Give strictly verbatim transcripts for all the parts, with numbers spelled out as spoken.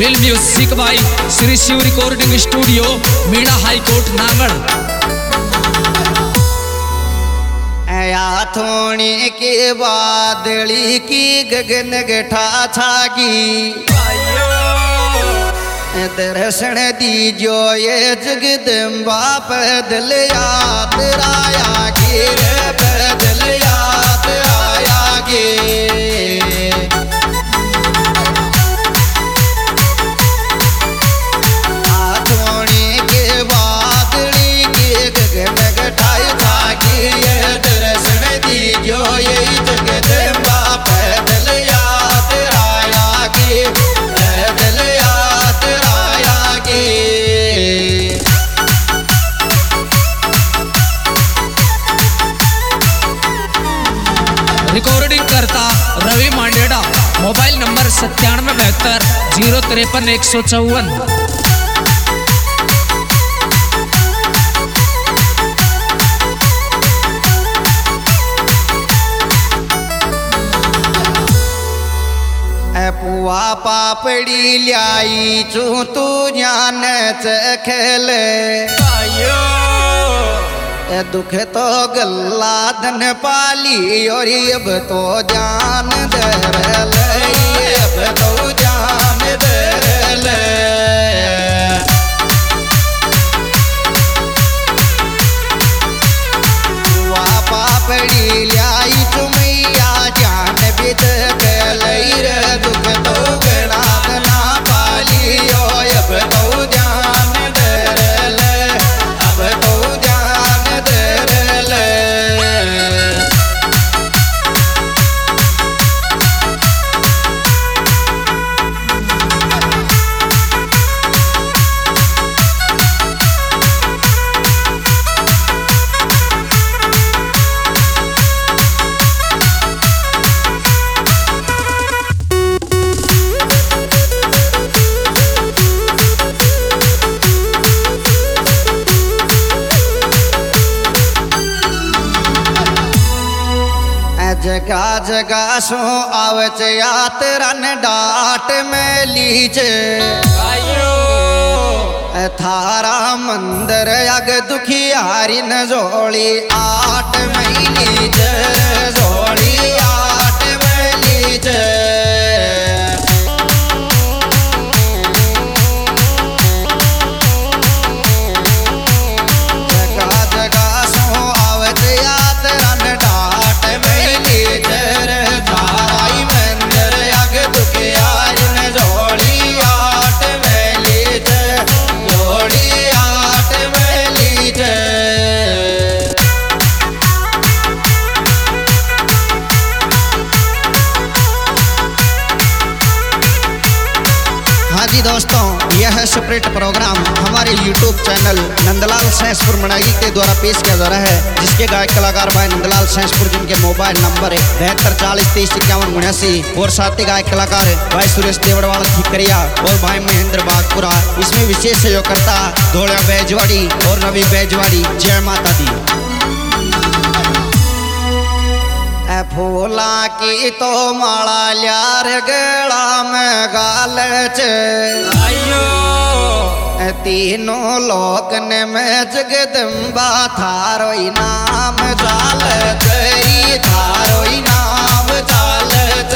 Film music by Shri Shiv recording studio Meena high court Nagad. थोड़ी के बादली की गगन गठा छागी दर्शन दीजो ये जगदम्बा पैदल याद आया गे पैदल याद आया गे। थोड़ी के बादली की गगन गठाई छागी जो यही जगदम्बा पैदल याद आया गे पैदल याद आया गे। रिकॉर्डिंग करता रवि मांडेड़ा, मोबाइल नंबर सत्तानवे बहत्तर जीरो तिरपन एक सौ चौवन। पुआ पापड़ी ल्याई चू तू जान चखल दुख तो गल्ला धन पाली और अब तो जान दरल अब तो जान दरल। पुआ पापड़ी ल्याई चू मैया जान बिद गलई दुख तो गणा धना पाली अब तो जान दरल अब तो जान दरल। जगा जगा सो आवच यात्रन डाट में लीज थारा मंदिर अग दुखियारी न जोड़ी आठ में लीज जोड़ी आठ में लीज। जगा जगा सो आवच यात्रन डाट में थाराई मंदिर अग दुखियारी न जोड़ी आठ में लीज जोड़ी आठ में लीज। हाँ जी दोस्तों, यह है सेपरेट प्रोग्राम हमारे यूट्यूब चैनल नंदलाल सैंसपुर मनाई के द्वारा पेश किया जा रहा है, जिसके गायक कलाकार भाई नंदलाल सैंसपुर, जिनके मोबाइल नंबर है बहत्तर चालीस तेईस इक्यावन उन्यासी, और साथ ही गायक कलाकार भाई सुरेश देवड़वाल खिकरिया और भाई महेंद्र बागपुरा। इसमें विशेष सहयोग करता धोड़ा बैजवाड़ी और रवि बैजवाड़ी। जय माता दी। फूला की तो माला ल्यार गला में गालच तीनों लोकन में जगदम्बा थारो नाम चालत थारो नाम चालत।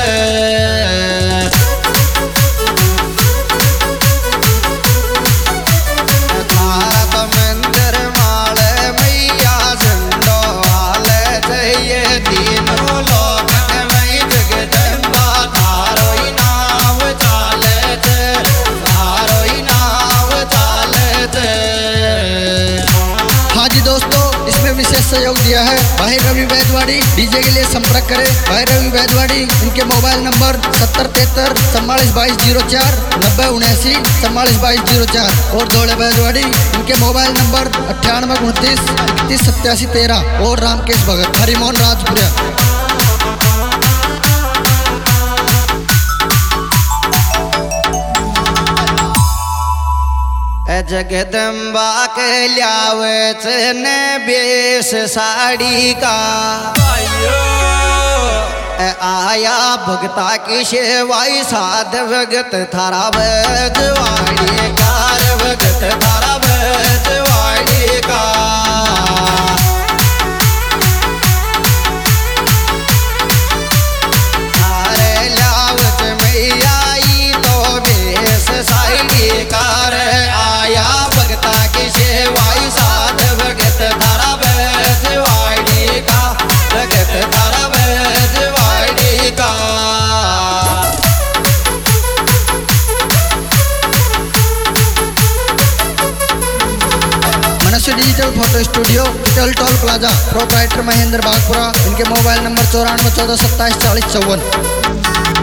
भारत मंदिर माल मैया झंडो हाल ये तीनों लोकन में जगदम्बा थारो नाम चालत थारो नाम चालत। हाँ जी दोस्तों, इसमें विशेष सहयोग दिया है भाई रवि बैजवाड़ी। डीजे के लिए संपर्क करें भाई रवि बैजवाड़ी। इनके मोबाइल नंबर सत्तर तिहत्तर चौवालीस बाईस जीरो चार नब्बे उन्यासी चौवालीस बाईस जीरो चार। और दौड़े बैजवाड़ी, इनके मोबाइल नंबर अट्ठानवे उनतीस इकतीस सत्तासी तेरह। और रामकेश भगत हरिमोहन राजपुरा। जगदम्बा के ल्यावच न बेस साड़ी का आया भगता की सेवाई साध भगत थारा बजवाड़ी कार भगत थारा बजवाड़ी का थारे लावत मैया ई तो बेस साइडी कार आया भगता की सेवाई साध भगत थारा बजवाड़ी का भगत थारा बजवाड़ी का मनस्य डिजिटल फोटो स्टूडियो टल toll plaza proprietor Mahendra Bagpura. इनके मोबाइल नंबर चौरानवे चौदह सत्ताईस चालीस चौवन।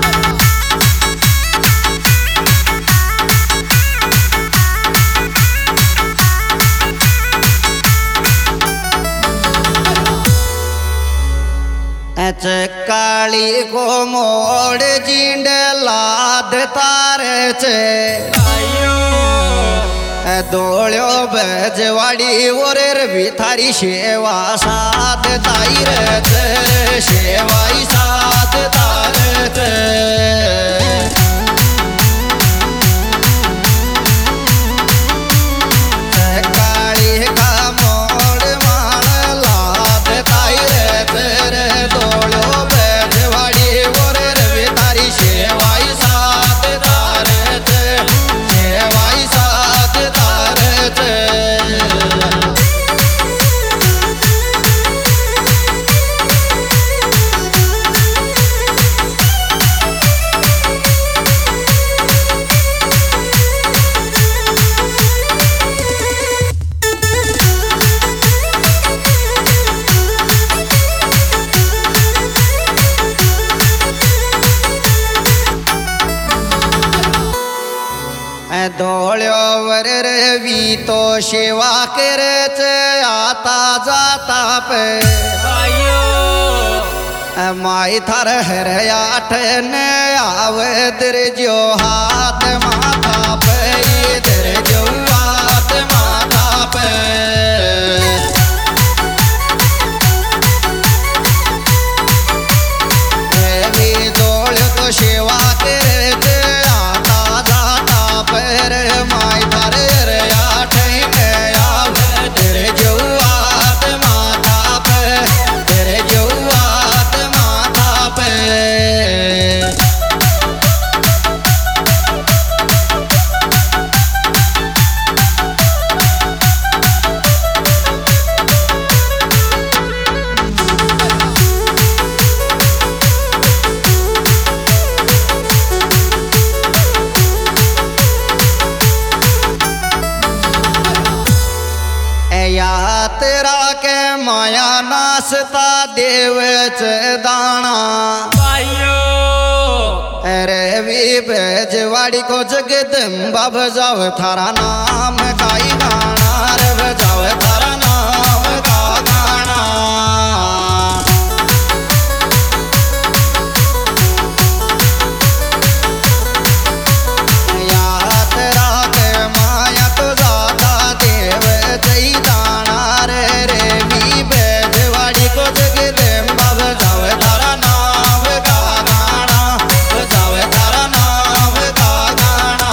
काली को मोड़ जींड लाद तारे चे दोड़ो बजवाड़ी ओरे भी थारी सेवा साथ ताई रे सेवाई साथ तारे चे दौड़ो वर रवि तो सेवा करे आता जाता पे माई थर हर आठ ने आवे दर जो हाथ माथा पे दर जो हाथ माथा पे दौड़ तो सेवा करे यात्रा के माया नासता देव च दाना अरे भी बजवाड़ी को जगदम्बा बजाव थारा नाम काई गाना रे बजाव थारा नाम का गाना यात्रा के माया तो जाता देव जई दाना रे रे भी बजवाड़ी को जगदम्बा बजाव थारा नाम का गाना बजाव थारा नाम का गाना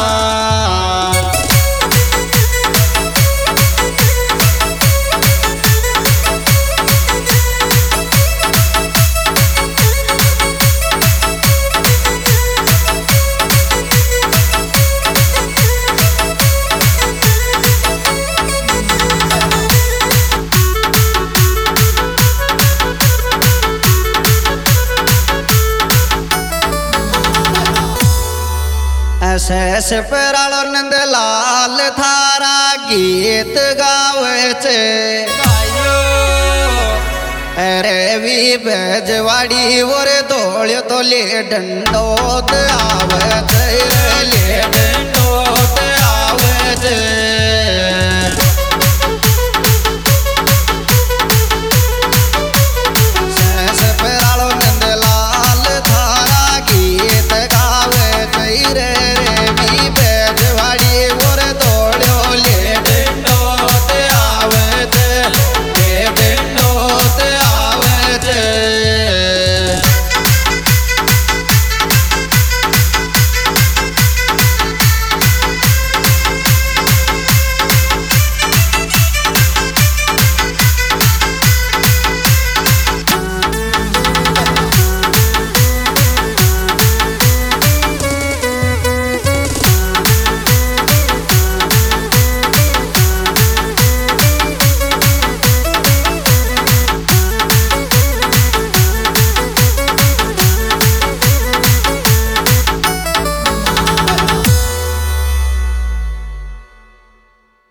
सहस परालो नंद लाल थारा गीत गावे चे अरे भी बजवाड़ी ओरे दौड़ तो ले डंडोत आवत ले डंडोत